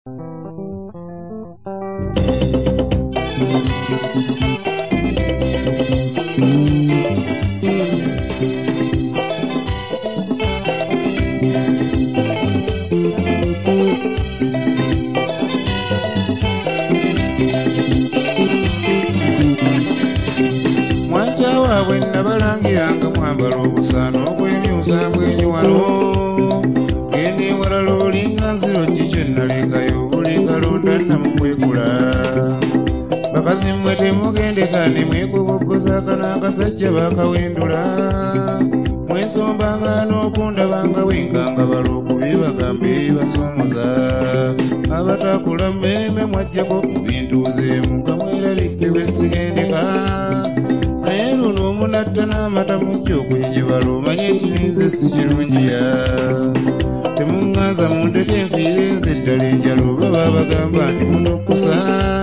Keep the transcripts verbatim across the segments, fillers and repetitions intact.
Mwajawa bwenna balangiranga mwambala obusano obw'emyusa bw'enywalo gende walala olinga nziro kikyo nnalengayo obulinga londa namukwekula bakazi mmwe temugendeka ne mwekubogoza akana akasajja bakawendula mwesombanga n'okundabanga wenkanga bala okubi bagambe basomoza abatakula mmemme mwajjako mu bintu zeemu kamwerabidde bwesigendeka naye luno omunatta n'amata mujja okwenjibala omanye ekibinze si kirungiya temuŋŋanza mundeke enfiire nze eddala enjala oba babagamba nti munokusa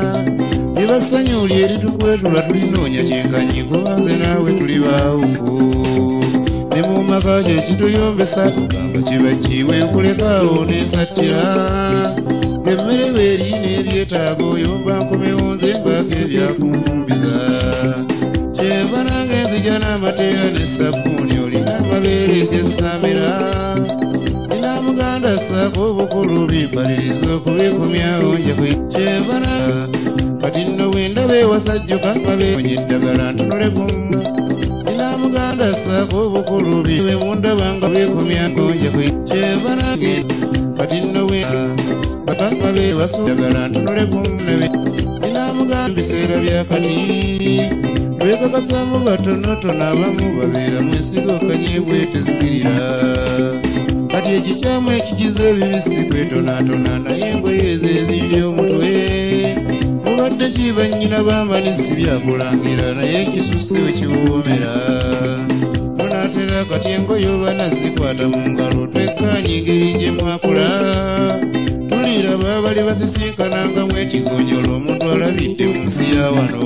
ebasanyuli eritukwetula tulinoonya kyenkanyi kuba nze naawe tuli baawufu ne mu maka kye kituyombesa ogamba kiba kiwe nkulekaawo neesattira emmere beeri n'ebyetaaga oyomba nkomewo nze mbaako ebyakunfumbiza kyeva nange nzija n'amateera n'essabbuuni olina amabeere gessamira nina muganda ssaako obukulu bimpaliriza okubikumyawo nja kyevana kati nno bwendaba ewasajjuka mabeonye eddagala ntunuleku nina muganda ssaako obukulu biwe mundabanga bikumyawo nja kyevana kati nno bwendaba ewasajjuka ntunuleku nina muganda biseera byakati lwekakasaamu batonotono abamu babeera mwesiga okanyebwe tezikirira kati ekikyamu ekikiza ebibisi kwetonaatona naye engoye ezo eziri omutwe mubadde kiba nnyina bambanisi byakulangira naye ekisusse we kiwoomera munaatera kati engoye oba nazikwata mu ngalo twekkaanya engeri gye mwakula tulira baabali bazisinkananga mu ekigonyolo omuntu alabidde mu nsi ya wano.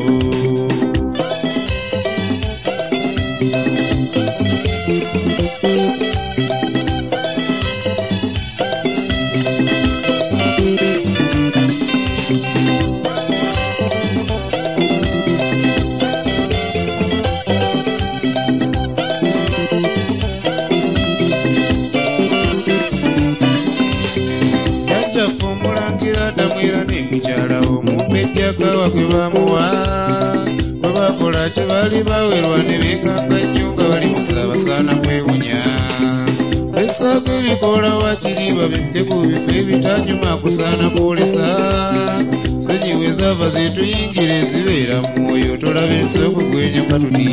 Kawa kwe bamuwa babakola kye baali bawerwa ne beekanga nnyo nga bali musabasaana kwewunya besaako ebikoola wakiri babidde ku bifo ebitanyuma kusaana kwolesa sonyiwe zaava zetuyingira ezibeera mu mwoyo tolaba ensi okugwenyuka tuti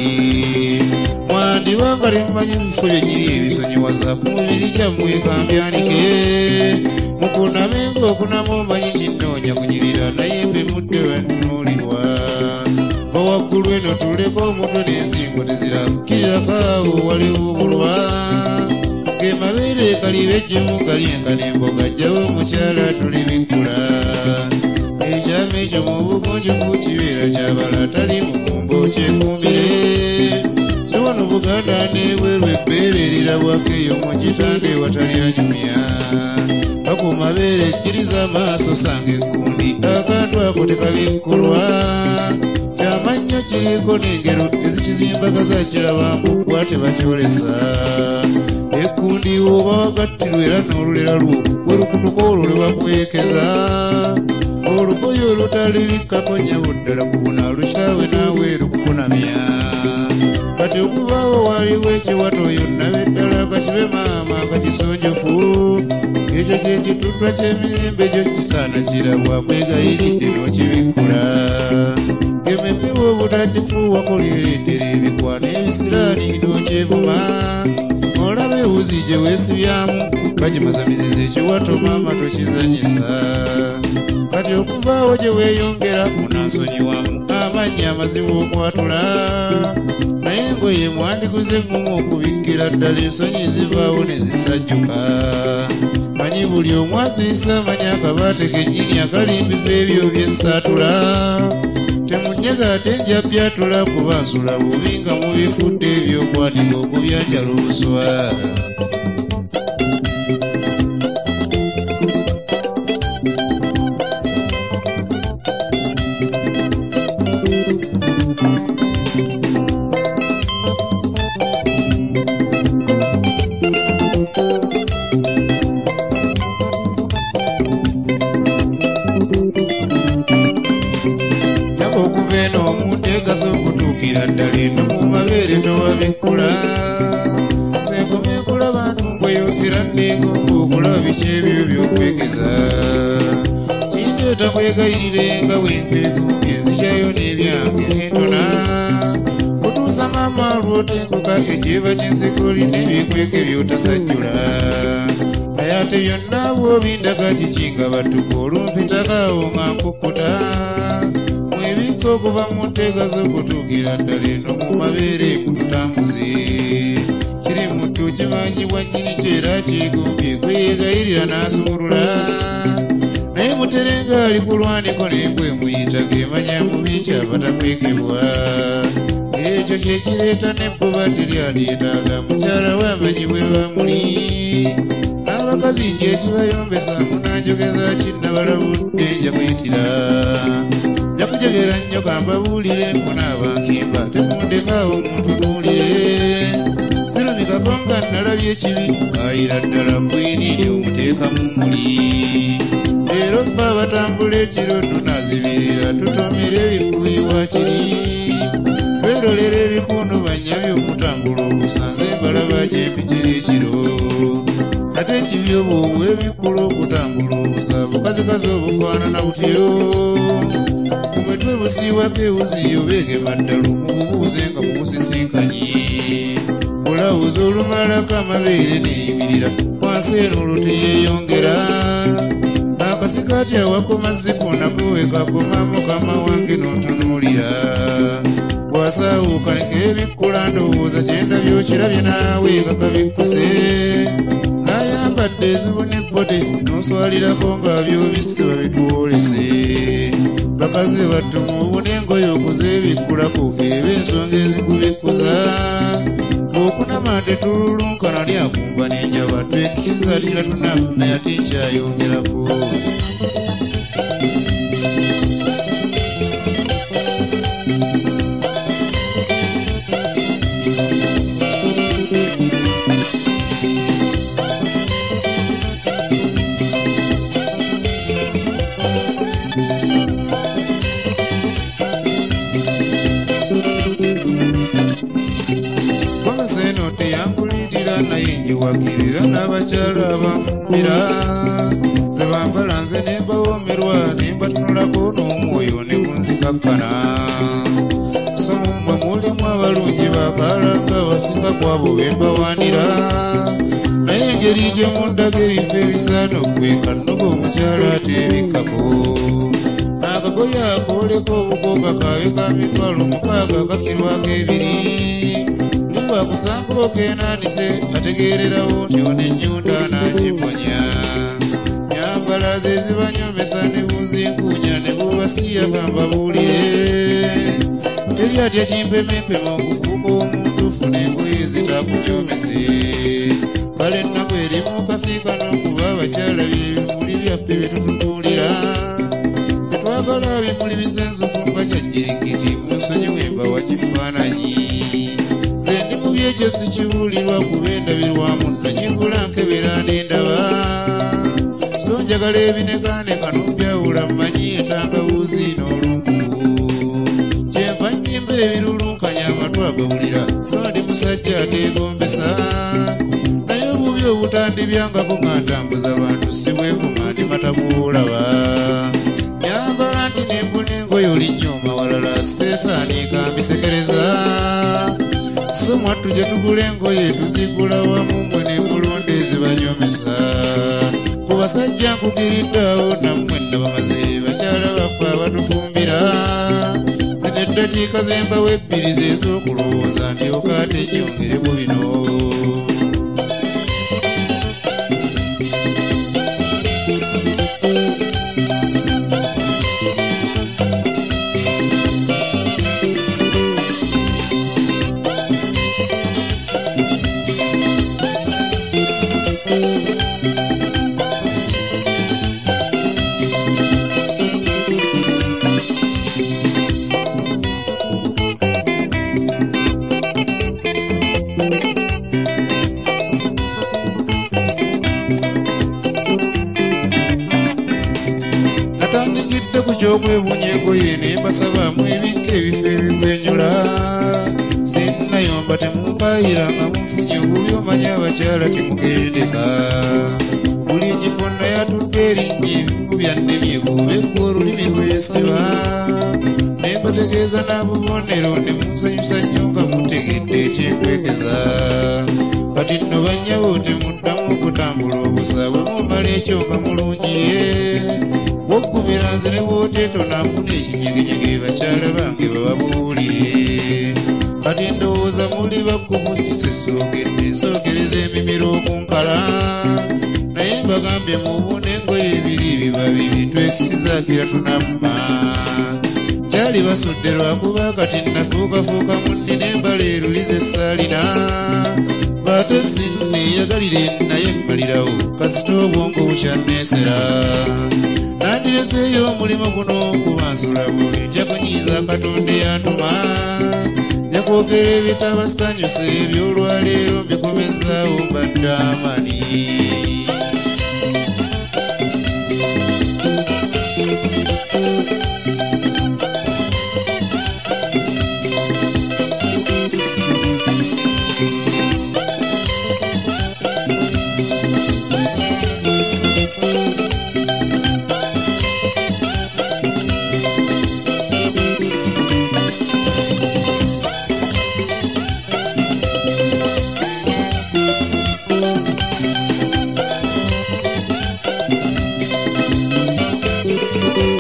mwandibanga temumanyi bifo byenyiri ebisonyiwaza ku mubiri gyammwe kambyanike mukunamenga okunama omanyi kinnoonya kunyirira naye mbe mudde wantunuulirwa bawaggulu eno tuleko omutwe n'ensingo tezirakkirirakaawo waliwo obulwa ge mabeere kaliba ejjemu kalyenka n'emboga jjawo omukyala tulibikkula ekyama ekyo mu bugonjofu kibeera kyabala tali mufumbo kyekuumire si wano Buganda n'ebweru ebbeere erirabwako eyo mu kitande watali anyumya ku mabeere ejjiriza amaaso sanga ekkundi akantu ako tekabikkulwa kyamannyo kiriko n'engero ezikizimbagaza kirabambu kuba tebakyolesa ekkundi oba wagattirwa era n'olulera lwo we lukutuka olwo lwe bakwekeza olugoye olutalibikkako nnyabo ddala ku buna lukyawe naawe lukukunamya kati okuvaawo waliwo ekiwato oyo nabe ddala kakibe maama akakisonjofu ekyo kyekituttwa ky'emirembe gyo kisaana kirabwa kwegayiridde n'okibikkula gemeppewo obutakifuuwa kulireetera ebikwano ebisiraani n'okyevuma olaba ewuzi gye weesibyamu bagimazamiziza ekiwato maama tokizanyisa kati okuvaawo gye weeyongera munansonyiwamu amannya amazibu okwatula naye engoye mwandiguze engumu okubikkira ddala ensonyi zivaawo ne zisajjuka manyi buli omu asiisa amanya akabaate kennyini akalimbifa ebyo byessaatula temunnyaga ate nja byatula kuba nsula bubi nga mubifudde ebyokwanika okubyanjala obuswa. wangirira ddala eno mu mabeere towabikkula nzenkomye kulaba ntungweyo era neegomba okulaba biki ebyo by'okwegeza kindeeta kwegayirire nga bwempeegumbye nzikyayo n'ebyange nentona kutuusa maama lw'otenguka ekiba ky'ensikoli n'ebikweke by'otasajjula naye ate byonna bw'obindaga kikinga battuka olumpitakaawo nga nkukuta mwebikka okuva mu nteeka z'okutuukira ddala eno mu mabeere ku tutambuzi kiri muttu kimanyibwa nnyini kyera kyegombye kweyegayirira n'asumulula naye muterenga ali ku lwaniko n'embwe muyita gemanya mubi kyava takwekebwa ekyo kyekireeta n'ebbuba teryaleetaaga mukyala w'amanyi bwe bamuli n'abakazi kyekibayombesa munanjogeza kinnabalabudde nja kuyitira nja kujegera nnyo kambabuulire nfuna abankimba temundekaawo muntunuulire sirumikako nga nalabye ekibi ayira ddala kwiniri omuteekamu muli leero ffe abatambula ekiro tunazibirira tutomera ebifuuyibwa kiri twerolera ebikuunu banya by'okutambula obusanze embalaba gy'empitira ekiro ate ekibi obwobwo ebikkula okutambula obusa bukazikazi obufaanana butyo kumwetwe busiibwako ewuziyo beegema ddala mububuuze nga mubusisinkanye olawuza olumalako amabeere neeyimirira wansi eno olwo teyeeyongera akasikaati awakoma zipo nako wekakoma mukama wange n'otunuulira bwasaawuuka nkeebikkula ndowooza kyendabyo kirabye naawe kakabikkuse n'ayambadde ezibu n'ebbote n'oswalirako nga byobisse babitwolese bakaze battu mu bunengoye okuzeebikkulako eba ensonga ezikubikkuza okunama tetululunkana lyakumba n'enjaba twekisatira tunafuna ate nkyayongerako wakirira n'abakyala abanfumbira ze bambala nze ne mbawoomerwa ne mbatunulako n'omwoyo ne kunzikakkana so mmwe mulimu abalungi bakaala nga basinga kwabo be mbawaanira naye engeri gye mundaga ebifo ebisaana okweka nnuga omukyala ateebikkako n'akagoye akooleko obukoka kaawe ka mitwalo mukaaga kakirwako ebiri akusanga okeenaanise ategeererawo nti ono ennyunta anagiponya nyambala ze zibanyomesa ne bunzinkuunya ne bubasiya kambabuulire teri atya kimpemempema okufuuka omuntuufu n'engoye zitakunyomese kale ennaku eri mu kasiika n'okuba abakyala byebimuli byaffe bye tutunuulira tetwagala bimuli bisenzufu nga kyajjirikiti mu nsonyiwe mbawa kifaananyi ekyo sikibuulirwa kuba endabirwamu nanyibula nkebera n'endaba so njagala ebinegaaneka n'obyawula mmanyi entangawuuzi n'olunkuku kyenva nnyimba ebirulunkanya amatu agawulira so ndi musajja ateegombesa naye obubi obutandibyangako nga ntambuza bantu si bwefuma ndi matakuolaba nyambala nti nembuna engoye olinnyoma walala seesaanika mbisekereza so mwattu gye tugula engoye tuzigula wamu mmwe ne mulonda ezibanyomesa ku basajja nkugiriddeawo nammwe nna bamaze bakyala baffe abatufumbira zino eddakiika zembawo ebbiri z'ez'okulowooza ndyoka ate nyongereko bino natandikidde ku ky'okwebunya engoye ne mbasaba mu ebika ebifo ebikwenyula bagamba temumpayiranga mufunye obubi omanya abakyala temugendeka buli kifo nayatudde erinnya ebimu byannemyeko bekka olulimi lwesiba nembategeeza n'abubonero ne munsanyusa nnyo nga mutegedde ekyenkwekeza kati nno bannyabo temuddamu okutambula obusa bwe mumala ekyo nga mulungiye woggumira nze ne bw'oteeto nafuna ekinyegenyege bakyala bange bababuulire kati ndowooza muli bakkubujjisa essoogedde nsookereza emimiro okunkala naye mbagambye mubune engoye ebiri bibabiri twekisizaakira tunamma kyali basudde lwakuba kati nafuukafuuka mundi n'embala erulize essaalina baate sinneeyagalire naye mmalirawo kasita obwongo bukyanneesera nandireseeyo omulimu guno okubansula buli nja kunyiiza katonda eyantuma nja kwogera ebitabasanyusa ebyolwaleero mbikomezaawo mbadde amani Thank you.